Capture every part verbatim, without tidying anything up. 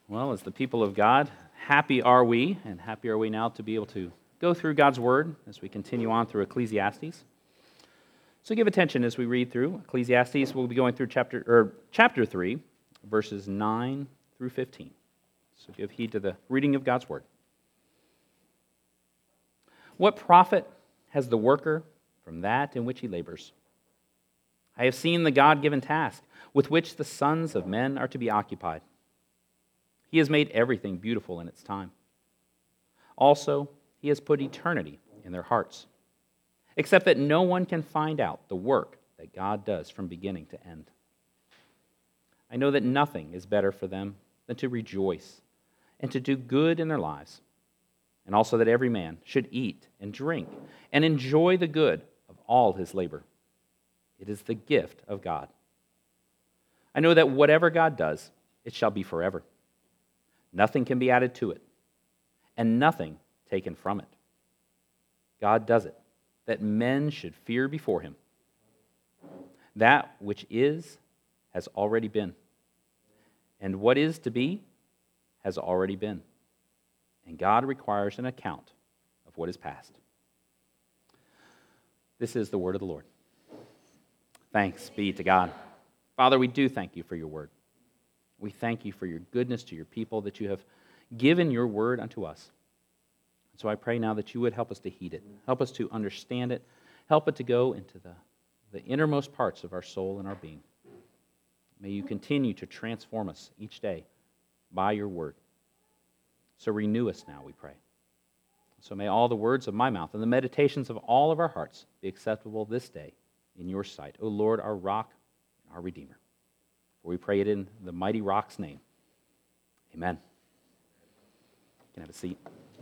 Well, as the people of God, happy are we, and happy are we now to be able to go through God's Word as we continue on through Ecclesiastes. So give attention as we read through Ecclesiastes. We'll be going through chapter or chapter three, verses nine through fifteen. So give heed to the reading of God's Word. What profit has the worker from that in which he labors? I have seen the God-given task with which the sons of men are to be occupied. He has made everything beautiful in its time. Also, he has put eternity in their hearts, except that no one can find out the work that God does from beginning to end. I know that nothing is better for them than to rejoice and to do good in their lives, and also that every man should eat and drink and enjoy the good of all his labor. It is the gift of God. I know that whatever God does, it shall be forever. Nothing can be added to it, and nothing taken from it. God does it, that men should fear before him. That which is has already been, and what is to be has already been. And God requires an account of what is past. This is the word of the Lord. Thanks be to God. Father, we do thank you for your word. We thank you for your goodness to your people, that you have given your word unto us. So I pray now that you would help us to heed it, help us to understand it, help it to go into the, the innermost parts of our soul and our being. May you continue to transform us each day by your word. So renew us now, we pray. So may all the words of my mouth and the meditations of all of our hearts be acceptable this day in your sight, O Lord, our rock and our redeemer. For we pray it in the mighty rock's name. Amen. You can have a seat.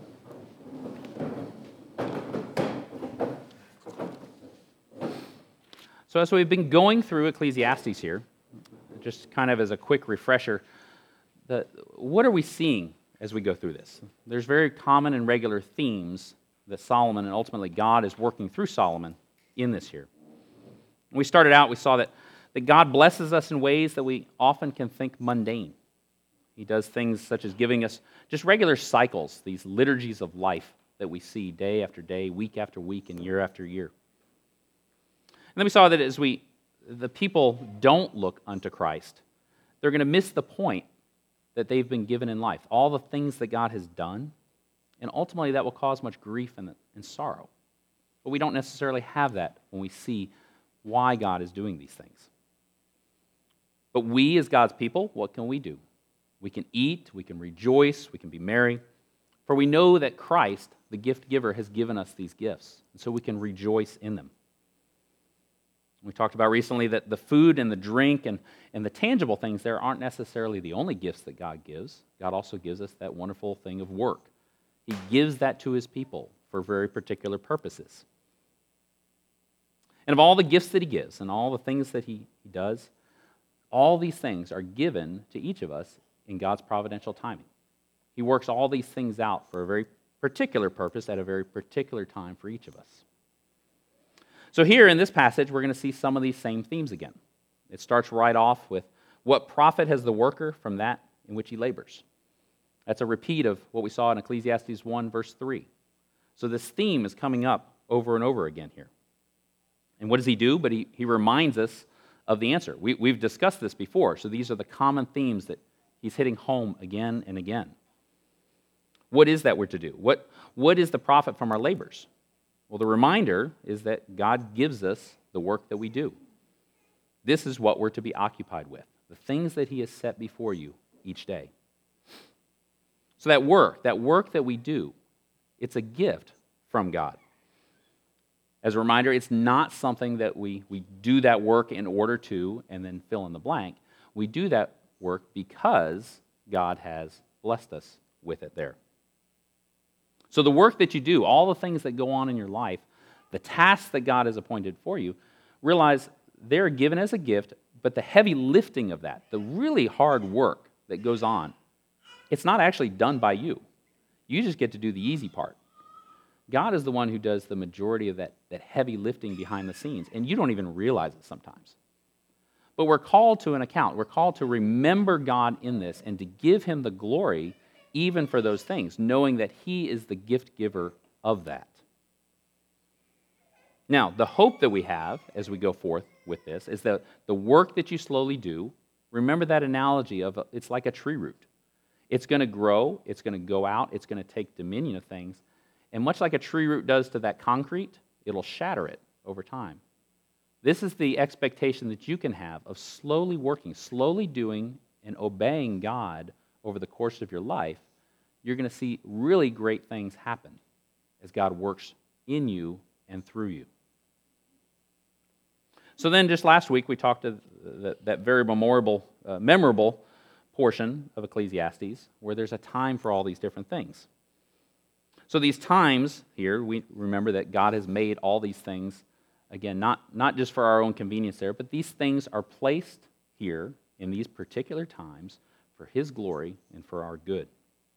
So as we've been going through Ecclesiastes here, just kind of as a quick refresher, the, what are we seeing as we go through this? There's very common and regular themes that Solomon and ultimately God is working through Solomon in this here. When we started out, we saw that that God blesses us in ways that we often can think mundane. He does things such as giving us just regular cycles, these liturgies of life that we see day after day, week after week, and year after year. And then we saw that as we, the people don't look unto Christ, they're going to miss the point that they've been given in life, all the things that God has done, and ultimately that will cause much grief and, and sorrow. But we don't necessarily have that when we see why God is doing these things. But we, as God's people, what can we do? We can eat, we can rejoice, we can be merry, for we know that Christ, the gift giver, has given us these gifts, and so we can rejoice in them. We talked about recently that the food and the drink and, and the tangible things there aren't necessarily the only gifts that God gives. God also gives us that wonderful thing of work. He gives that to his people for very particular purposes. And of all the gifts that he gives and all the things that he, he does, all these things are given to each of us in God's providential timing. He works all these things out for a very particular purpose at a very particular time for each of us. So here in this passage, we're going to see some of these same themes again. It starts right off with, what profit has the worker from that in which he labors? That's a repeat of what we saw in Ecclesiastes one, verse three. So this theme is coming up over and over again here. And what does he do? But he, he reminds us of the answer. We, we've discussed this before, so these are the common themes that he's hitting home again and again. What is that we're to do? What, what is the profit from our labors? Well, the reminder is that God gives us the work that we do. This is what we're to be occupied with, the things that he has set before you each day. So that work, that work that we do, it's a gift from God. As a reminder, it's not something that we, we do that work in order to and then fill in the blank. We do that work because God has blessed us with it there. So the work that you do, all the things that go on in your life, the tasks that God has appointed for you, realize they're given as a gift, but the heavy lifting of that, the really hard work that goes on, it's not actually done by you. You just get to do the easy part. God is the one who does the majority of that, that heavy lifting behind the scenes, and you don't even realize it sometimes. But we're called to an account. We're called to remember God in this and to give him the glory even for those things, knowing that he is the gift giver of that. Now, the hope that we have as we go forth with this is that the work that you slowly do, remember that analogy of it's like a tree root. It's going to grow, it's going to go out, it's going to take dominion of things. And much like a tree root does to that concrete, it'll shatter it over time. This is the expectation that you can have of slowly working, slowly doing and obeying God over the course of your life. You're going to see really great things happen as God works in you and through you. So then just last week we talked to that, that very memorable, uh, memorable portion of Ecclesiastes where there's a time for all these different things. So these times here, we remember that God has made all these things, again, not, not just for our own convenience there, but these things are placed here in these particular times for his glory and for our good.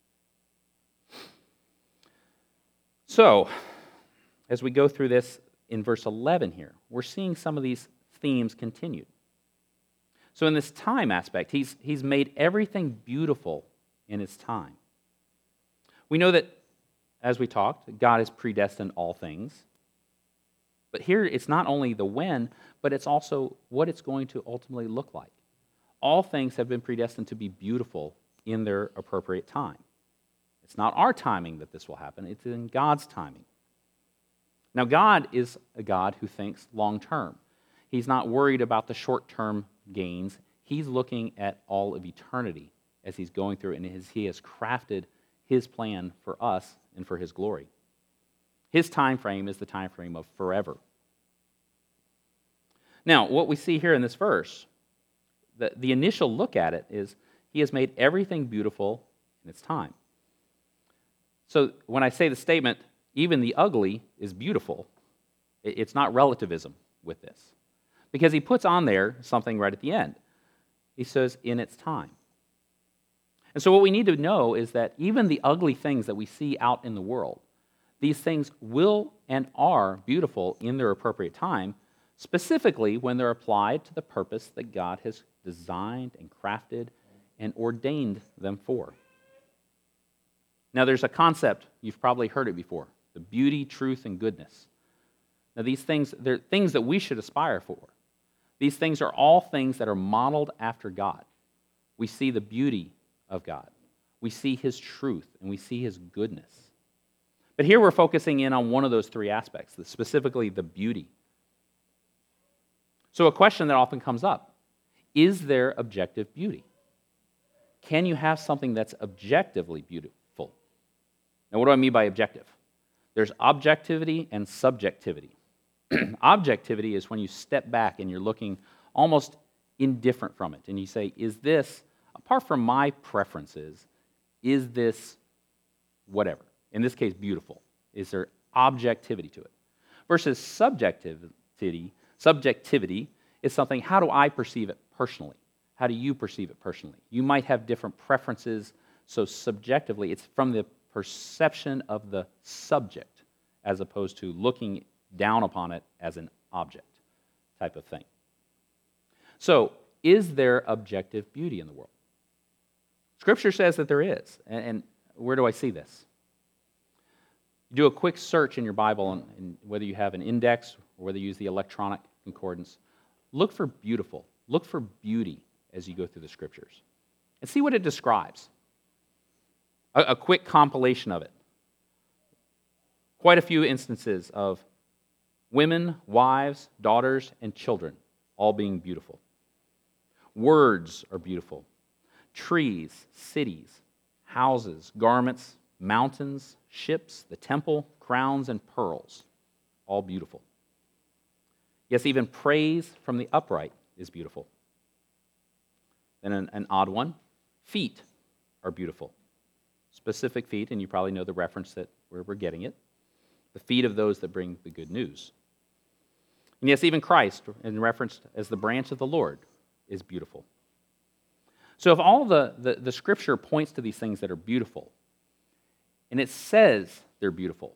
So, as we go through this in verse eleven here, we're seeing some of these themes continued. So in this time aspect, he's, he's made everything beautiful in its time. We know that, as we talked, God has predestined all things. But here it's not only the when, but it's also what it's going to ultimately look like. All things have been predestined to be beautiful in their appropriate time. It's not our timing that this will happen, it's in God's timing. Now, God is a God who thinks long-term. He's not worried about the short-term gains. He's looking at all of eternity as he's going through it, and as he has crafted his plan for us and for his glory. His time frame is the time frame of forever. Now, what we see here in this verse, the, the initial look at it is he has made everything beautiful in its time. So when I say the statement, even the ugly is beautiful, it's not relativism with this. Because he puts on there something right at the end. He says, in its time. And so what we need to know is that even the ugly things that we see out in the world, these things will and are beautiful in their appropriate time, specifically when they're applied to the purpose that God has designed and crafted and ordained them for. Now there's a concept, you've probably heard it before, the beauty, truth, and goodness. Now these things, they're things that we should aspire for. These things are all things that are modeled after God. We see the beauty of God. We see his truth, and we see his goodness. But here we're focusing in on one of those three aspects, specifically the beauty. So a question that often comes up, is there objective beauty? Can you have something that's objectively beautiful? Now what do I mean by objective? There's objectivity and subjectivity. Objectivity is when you step back and you're looking almost indifferent from it, and you say, is this, apart from my preferences, is this whatever? In this case, beautiful. Is there objectivity to it? Versus subjectivity, subjectivity is something, how do I perceive it personally? How do you perceive it personally? You might have different preferences, so subjectively, it's from the perception of the subject as opposed to looking down upon it as an object type of thing. So, is there objective beauty in the world? Scripture says that there is. And, and where do I see this? You do a quick search in your Bible, and, and whether you have an index or whether you use the electronic concordance, look for beautiful. Look for beauty as you go through the Scriptures. And see what it describes. A, a quick compilation of it. Quite a few instances of women, wives, daughters, and children all being beautiful. Words are beautiful. Trees, cities, houses, garments, mountains, ships, the temple, crowns, and pearls, all beautiful. Yes, even praise from the upright is beautiful. Then an, an odd one, feet are beautiful. Specific feet, and you probably know the reference that where we're getting it. The feet of those that bring the good news. And yes, even Christ, in reference as the branch of the Lord, is beautiful. So if all the, the, the Scripture points to these things that are beautiful, and it says they're beautiful,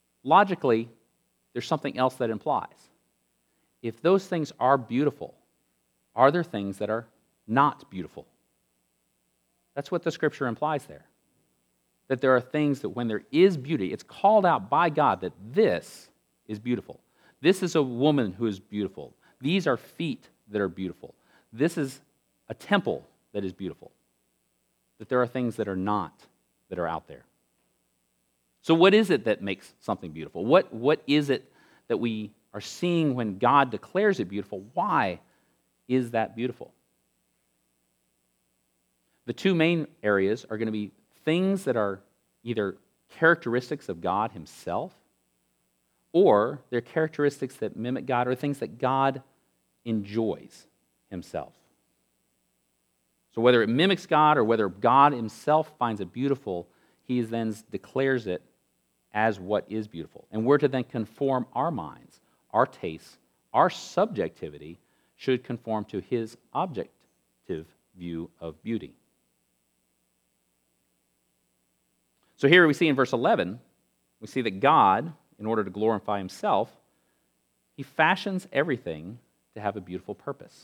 logically, there's something else that implies. If those things are beautiful, are there things that are not beautiful? That's what the scripture implies there. That there are things that when there is beauty, it's called out by God that this is beautiful. This is a woman who is beautiful. These are feet that are beautiful. This is a temple that is beautiful. That there are things that are not, that are out there. So what is it that makes something beautiful? What, what is it that we are seeing when God declares it beautiful? Why is that beautiful? The two main areas are going to be things that are either characteristics of God himself, or they're characteristics that mimic God, or things that God enjoys himself. So whether it mimics God or whether God himself finds it beautiful, he then declares it as what is beautiful. And we're to then conform our minds, our tastes, our subjectivity should conform to his objective view of beauty. So here we see in verse eleven, we see that God, in order to glorify himself, he fashions everything to have a beautiful purpose.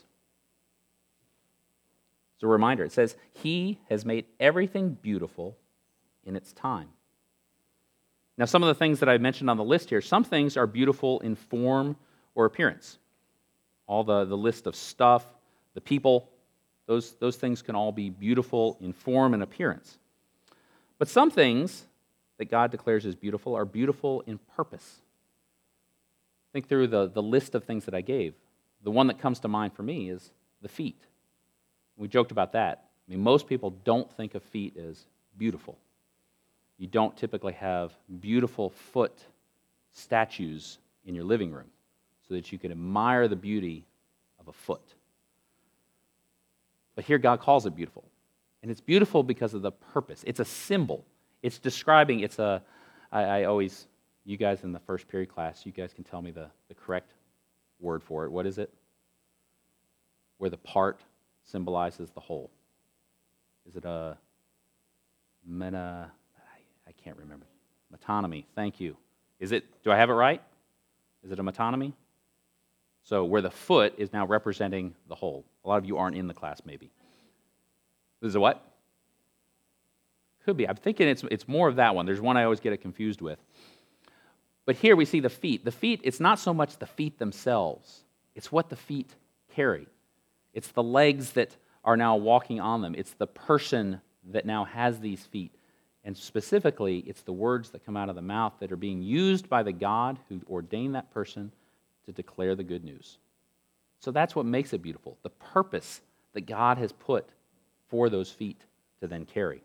It's a reminder. It says, he has made everything beautiful in its time. Now, some of the things that I mentioned on the list here, some things are beautiful in form or appearance. All the, the list of stuff, the people, those, those things can all be beautiful in form and appearance. But some things that God declares as beautiful are beautiful in purpose. Think through the, the list of things that I gave. The one that comes to mind for me is the feet. We joked about that. I mean, most people don't think of feet as beautiful. You don't typically have beautiful foot statues in your living room so that you can admire the beauty of a foot. But here God calls it beautiful. And it's beautiful because of the purpose. It's a symbol. It's describing, it's a, I, I always, you guys in the first period class, you guys can tell me the, the correct word for it. What is it? Where the part symbolizes the whole. Is it a meta, I, I can't remember. Metonymy, thank you. Is it, do I have it right? Is it a metonymy? So where the foot is now representing the whole. A lot of you aren't in the class maybe. This is a what? Could be. I'm thinking it's, it's more of that one. There's one I always get it confused with. But here we see the feet. The feet, it's not so much the feet themselves. It's what the feet carry. It's the legs that are now walking on them. It's the person that now has these feet. And specifically, it's the words that come out of the mouth that are being used by the God who ordained that person to declare the good news. So that's what makes it beautiful. The purpose that God has put for those feet to then carry.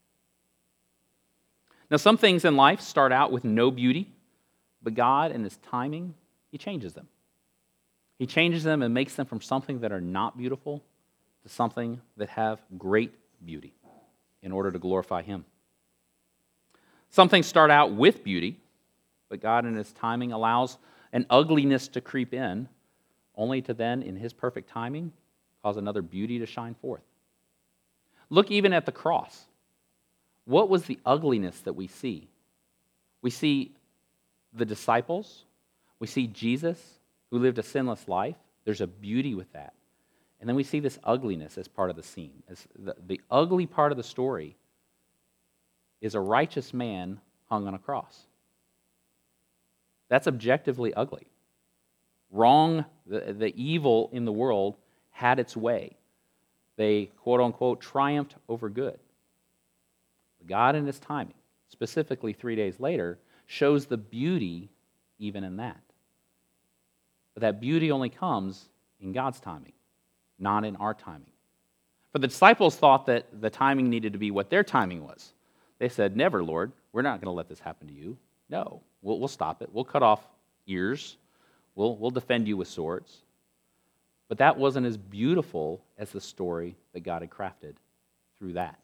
Now, some things in life start out with no beauty, but God, in his timing, he changes them. He changes them and makes them from something that are not beautiful to something that have great beauty in order to glorify him. Some things start out with beauty, but God, in his timing, allows an ugliness to creep in, only to then, in his perfect timing, cause another beauty to shine forth. Look even at the cross. What was the ugliness that we see? We see the disciples. We see Jesus, who lived a sinless life. There's a beauty with that. And then we see this ugliness as part of the scene. As the, the ugly part of the story is a righteous man hung on a cross. That's objectively ugly. Wrong, the, the evil in the world had its way. They, quote unquote, triumphed over good. But God, in his timing, specifically three days later, shows the beauty even in that. But that beauty only comes in God's timing, not in our timing. For the disciples thought that the timing needed to be what their timing was. They said, never, Lord, we're not going to let this happen to you. No, we'll, we'll stop it. We'll cut off ears. We'll, we'll defend you with swords. But that wasn't as beautiful as the story that God had crafted through that.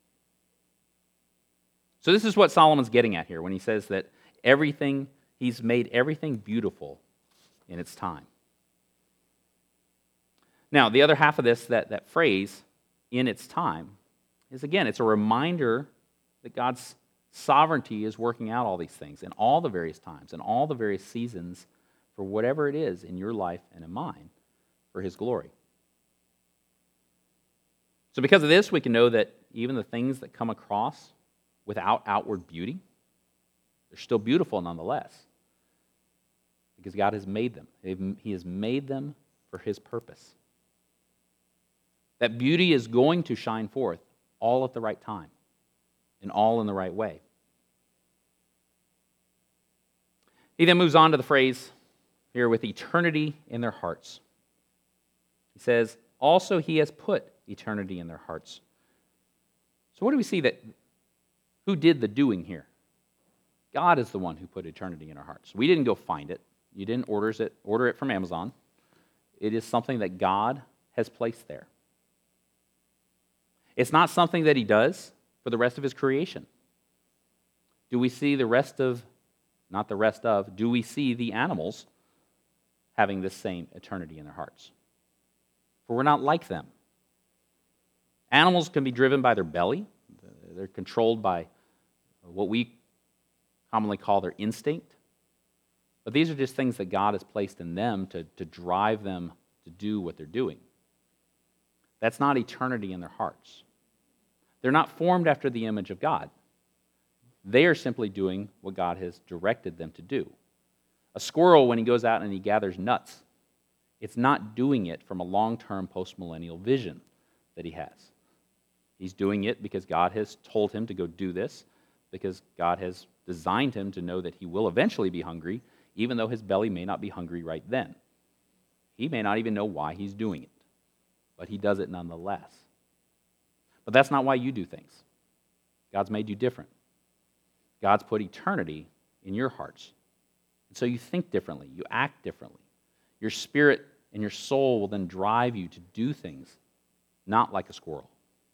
So this is what Solomon's getting at here when he says that everything, he's made everything beautiful in its time. Now, the other half of this, that, that phrase, in its time, is again, it's a reminder that God's sovereignty is working out all these things in all the various times and all the various seasons for whatever it is in your life and in mine for his glory. So because of this, we can know that even the things that come across without outward beauty, they're still beautiful nonetheless, because God has made them. He has made them for His purpose. That beauty is going to shine forth all at the right time and all in the right way. He then moves on to the phrase here, with eternity in their hearts. He says, also He has put eternity in their hearts. So what do we see that, who did the doing here? God is the one who put eternity in our hearts. We didn't go find it. You didn't orders it, order it from Amazon. It is something that God has placed there. It's not something that He does for the rest of His creation. Do we see the rest of, not the rest of, do we see the animals having this same eternity in their hearts? For we're not like them. Animals can be driven by their belly. They're controlled by what we commonly call their instinct. But these are just things that God has placed in them to, to drive them to do what they're doing. That's not eternity in their hearts. They're not formed after the image of God. They are simply doing what God has directed them to do. A squirrel, when he goes out and he gathers nuts, it's not doing it from a long-term postmillennial vision that he has. He's doing it because God has told him to go do this, because God has designed him to know that he will eventually be hungry, even though his belly may not be hungry right then. He may not even know why he's doing it, but he does it nonetheless. But that's not why you do things. God's made you different. God's put eternity in your hearts. And so you think differently, you act differently. Your spirit and your soul will then drive you to do things not like a squirrel.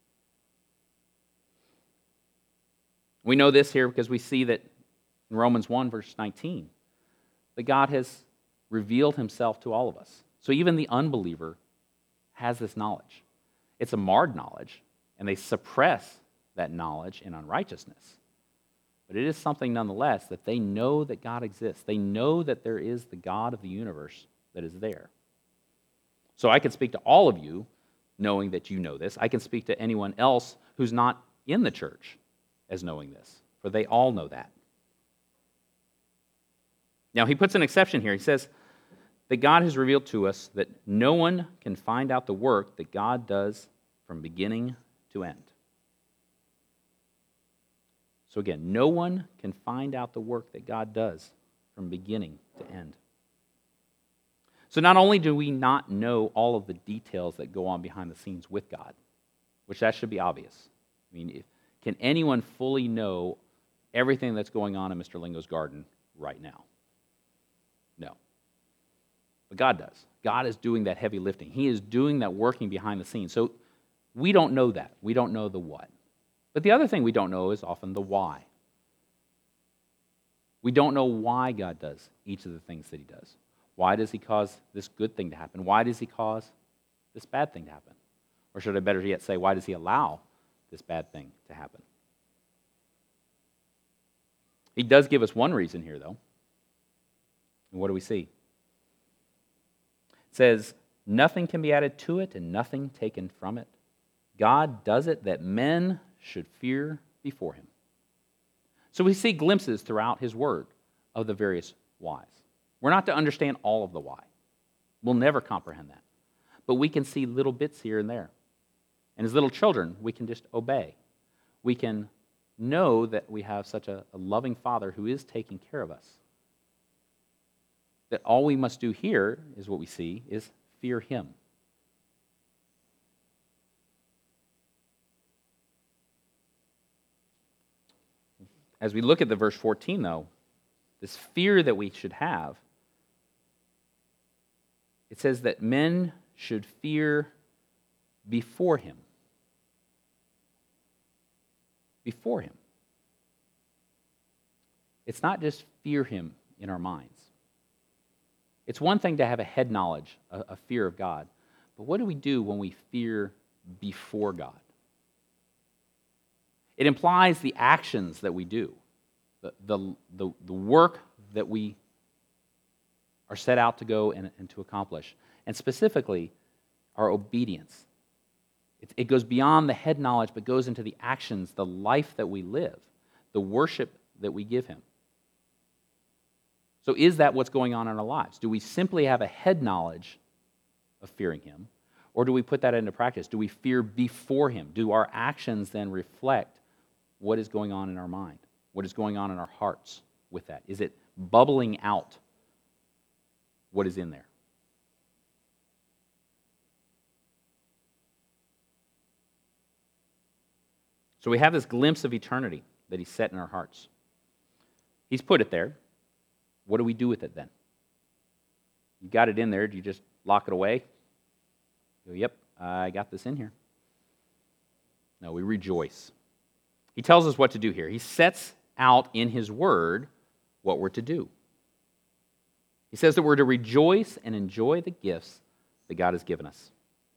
We know this here because we see that in Romans one, verse nineteen, that God has revealed himself to all of us. So even the unbeliever has this knowledge. It's a marred knowledge, and they suppress that knowledge in unrighteousness. But it is something nonetheless that they know that God exists. They know that there is the God of the universe that is there. So I can speak to all of you knowing that you know this. I can speak to anyone else who's not in the church as knowing this, for they all know that. Now, he puts an exception here. He says that God has revealed to us that no one can find out the work that God does from beginning to end. So again, no one can find out the work that God does from beginning to end. So not only do we not know all of the details that go on behind the scenes with God, which that should be obvious. I mean, if, can anyone fully know everything that's going on in Mister Lingo's garden right now? No. But God does. God is doing that heavy lifting. He is doing that working behind the scenes. So we don't know that. We don't know the what. But the other thing we don't know is often the why. We don't know why God does each of the things that he does. Why does he cause this good thing to happen? Why does he cause this bad thing to happen? Or should I better yet say, why does he allow this bad thing to happen? He does give us one reason here, though. And what do we see? It says, nothing can be added to it and nothing taken from it. God does it that men should fear before him. So we see glimpses throughout his word of the various whys. We're not to understand all of the why. We'll never comprehend that. But we can see little bits here and there. And as little children, we can just obey. We can know that we have such a, a loving Father who is taking care of us. That all we must do here is what we see, is fear him. As we look at the verse fourteen, though, this fear that we should have, it says that men should fear before him. Before him. It's not just fear him in our minds. It's one thing to have a head knowledge, a, a fear of God, but what do we do when we fear before God? It implies the actions that we do, the, the, the, the work that we are set out to go and, and to accomplish, and specifically our obedience. It, it goes beyond the head knowledge, but goes into the actions, the life that we live, the worship that we give him. So is that what's going on in our lives? Do we simply have a head knowledge of fearing him, or do we put that into practice? Do we fear before him? Do our actions then reflect what is going on in our mind? What is going on in our hearts with that? Is it bubbling out what is in there? So we have this glimpse of eternity that he's set in our hearts. He's put it there. What do we do with it then? You got it in there. Do you just lock it away? You go, yep, I got this in here. No, we rejoice. He tells us what to do here. He sets out in his word what we're to do. He says that we're to rejoice and enjoy the gifts that God has given us.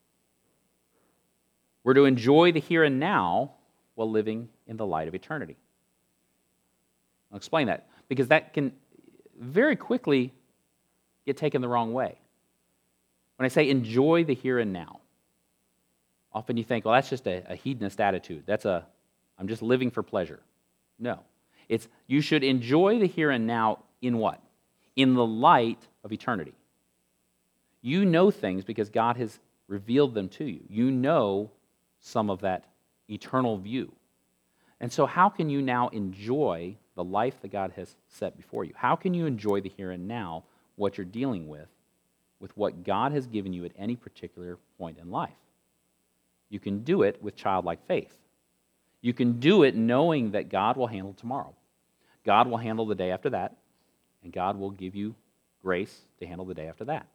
We're to enjoy the here and now while living in the light of eternity. I'll explain that, because that can very quickly get taken the wrong way. When I say enjoy the here and now, often you think, well, that's just a, a hedonist attitude. That's a, I'm just living for pleasure. No. It's, you should enjoy the here and now in what? In the light of eternity. You know things because God has revealed them to you. You know some of that eternal view. And so how can you now enjoy the life that God has set before you? How can you enjoy the here and now, what you're dealing with, with what God has given you at any particular point in life? You can do it with childlike faith. You can do it knowing that God will handle tomorrow. God will handle the day after that, and God will give you grace to handle the day after that.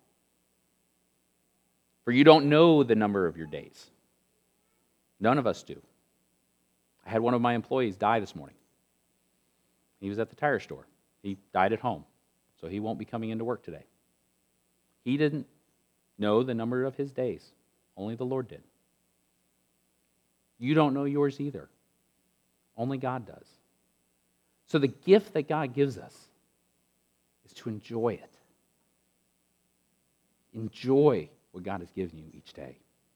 For you don't know the number of your days. None of us do. I had one of my employees die this morning. He was at the tire store. He died at home, so he won't be coming into work today. He didn't know the number of his days. Only the Lord did. You don't know yours either. Only God does. So the gift that God gives us is to enjoy it. Enjoy what God has given you each day.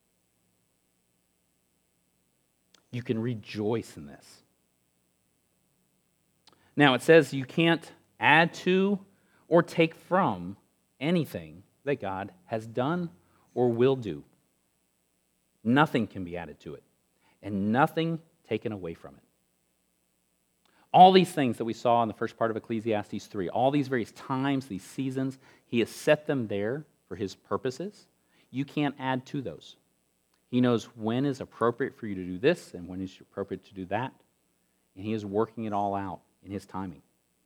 You can rejoice in this. Now, it says you can't add to or take from anything that God has done or will do. Nothing can be added to it, and nothing taken away from it. All these things that we saw in the first part of Ecclesiastes three, all these various times, these seasons, he has set them there for his purposes. You can't add to those. He knows when is appropriate for you to do this and when is appropriate to do that. And he is working it all out in his timing.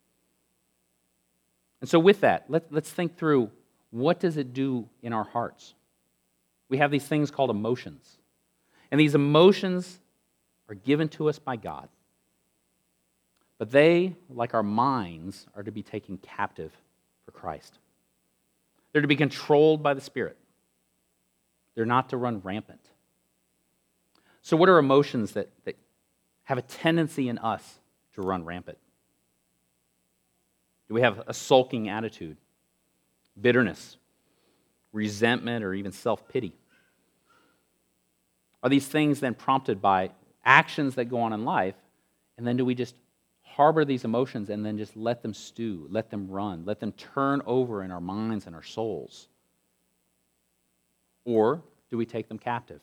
And so with that, let, let's think through, what does it do in our hearts? We have these things called emotions. And these emotions are given to us by God. But they, like our minds, are to be taken captive for Christ. They're to be controlled by the Spirit. They're not to run rampant. So what are emotions that, that have a tendency in us to run rampant? Do we have a sulking attitude, bitterness, resentment, or even self-pity? Are these things then prompted by actions that go on in life, and then do we just harbor these emotions and then just let them stew, let them run, let them turn over in our minds and our souls? Or do we take them captive?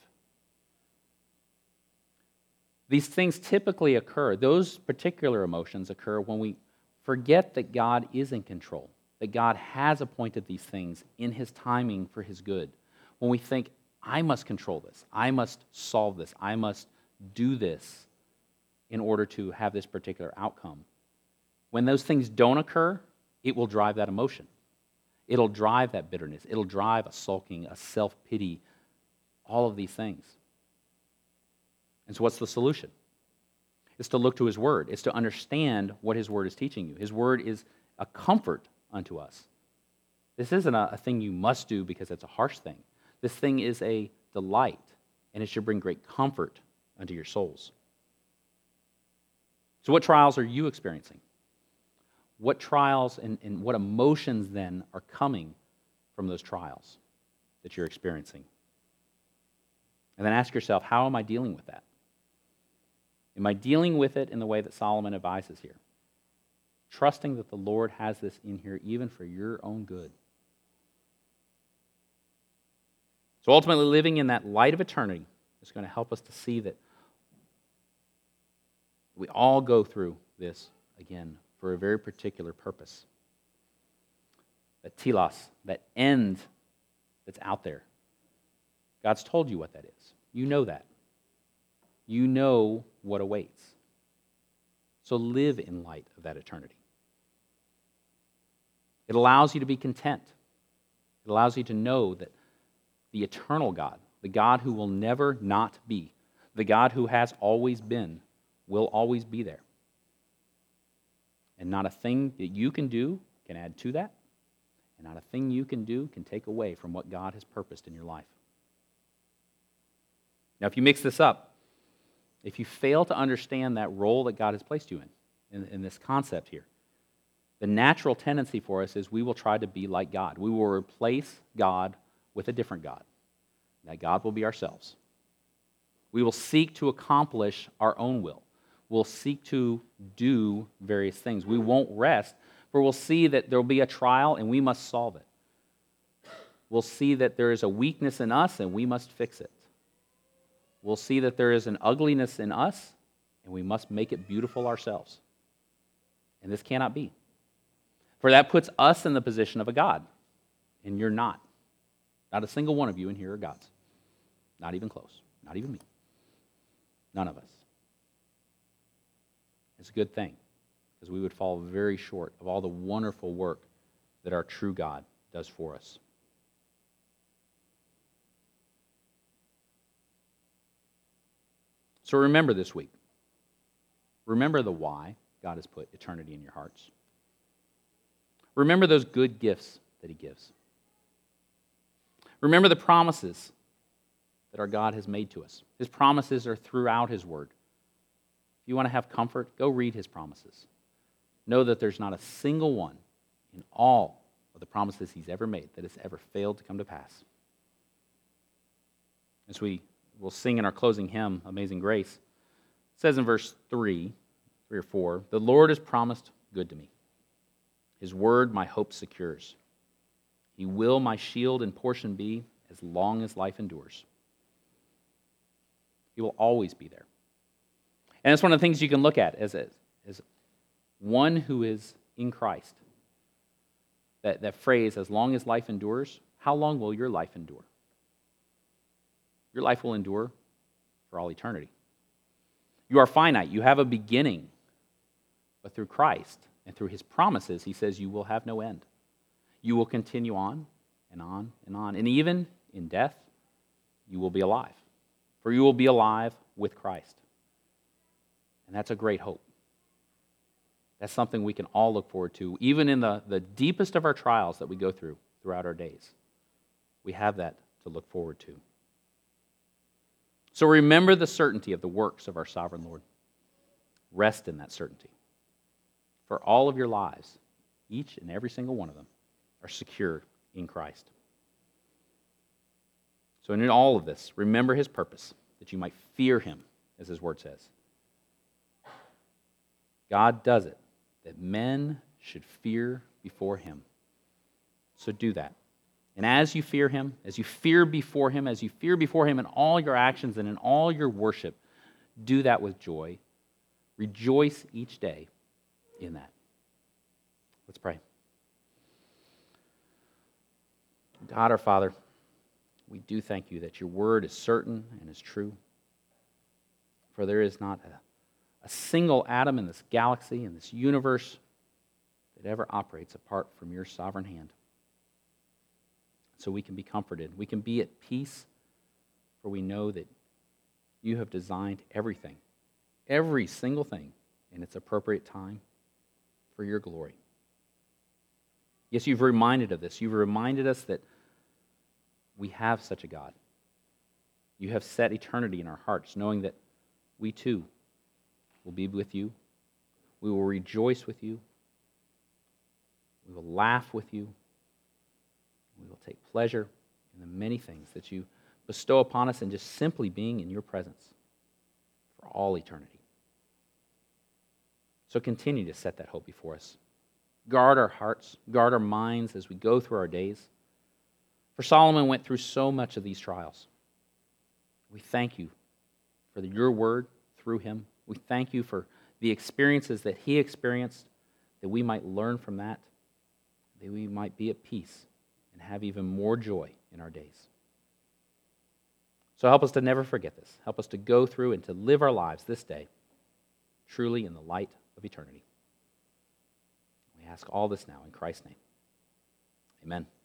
These things typically occur, those particular emotions occur when we forget that God is in control, that God has appointed these things in his timing for his good. When we think, I must control this, I must solve this, I must do this in order to have this particular outcome. When those things don't occur, it will drive that emotion. It'll drive that bitterness. It'll drive a sulking, a self-pity, all of these things. And so what's the solution? It's to look to his word. It's to understand what his word is teaching you. His word is a comfort unto us. This isn't a, a thing you must do because it's a harsh thing. This thing is a delight, and it should bring great comfort unto your souls. So what trials are you experiencing? What trials and, and what emotions then are coming from those trials that you're experiencing? And then ask yourself, how am I dealing with that? Am I dealing with it in the way that Solomon advises here? Trusting that the Lord has this in here even for your own good. So ultimately, living in that light of eternity is going to help us to see that we all go through this, again, for a very particular purpose. That telos, that end that's out there. God's told you what that is. You know that. You know what awaits. So live in light of that eternity. It allows you to be content. It allows you to know that the eternal God, the God who will never not be, the God who has always been, will always be there. And not a thing that you can do can add to that, and not a thing you can do can take away from what God has purposed in your life. Now, if you mix this up, if you fail to understand that role that God has placed you in, in, in this concept here, the natural tendency for us is we will try to be like God. We will replace God with a different God. That God will be ourselves. We will seek to accomplish our own will. We'll seek to do various things. We won't rest, for we'll see that there will be a trial and we must solve it. We'll see that there is a weakness in us and we must fix it. We'll see that there is an ugliness in us and we must make it beautiful ourselves. And this cannot be. For that puts us in the position of a God, and you're not. Not a single one of you in here are gods. Not even close. Not even me. None of us. It's a good thing, because we would fall very short of all the wonderful work that our true God does for us. So remember this week. Remember the why God has put eternity in your hearts. Remember those good gifts that He gives. Remember the promises that our God has made to us. His promises are throughout His Word. If you want to have comfort, go read His promises. Know that there's not a single one in all of the promises He's ever made that has ever failed to come to pass. As we will sing in our closing hymn, Amazing Grace, it says in verse three, three or four, "The Lord has promised good to me. His word my hope secures. He will my shield and portion be as long as life endures." He will always be there. And it's one of the things you can look at as, a, as one who is in Christ. That, that phrase, as long as life endures, how long will your life endure? Your life will endure for all eternity. You are finite. You have a beginning. But through Christ and through His promises, He says you will have no end. You will continue on and on and on. And even in death, you will be alive. For you will be alive with Christ. And that's a great hope. That's something we can all look forward to, even in the, the deepest of our trials that we go through throughout our days. We have that to look forward to. So remember the certainty of the works of our sovereign Lord. Rest in that certainty. For all of your lives, each and every single one of them, are secure in Christ. So in all of this, remember His purpose, that you might fear Him, as His word says. God does it, that men should fear before Him. So do that. And as you fear Him, as you fear before Him, as you fear before Him in all your actions and in all your worship, do that with joy. Rejoice each day in that. Let's pray. God our Father, we do thank You that Your word is certain and is true. For there is not a, a single atom in this galaxy, in this universe, that ever operates apart from Your sovereign hand. So we can be comforted. We can be at peace, for we know that You have designed everything, every single thing, in its appropriate time for Your glory. Yes, You've reminded of this. You've reminded us that we have such a God. You have set eternity in our hearts, knowing that we too will be with You. We will rejoice with You. We will laugh with You. We will take pleasure in the many things that You bestow upon us in just simply being in your presence for all eternity. So continue to set that hope before us. Guard our hearts, guard our minds as we go through our days. For Solomon went through so much of these trials. We thank you for your word through him. We thank you for the experiences that he experienced, that we might learn from that, that we might be at peace and have even more joy in our days. So help us to never forget this. Help us to go through and to live our lives this day truly in the light of eternity. We ask all this now in Christ's name. Amen.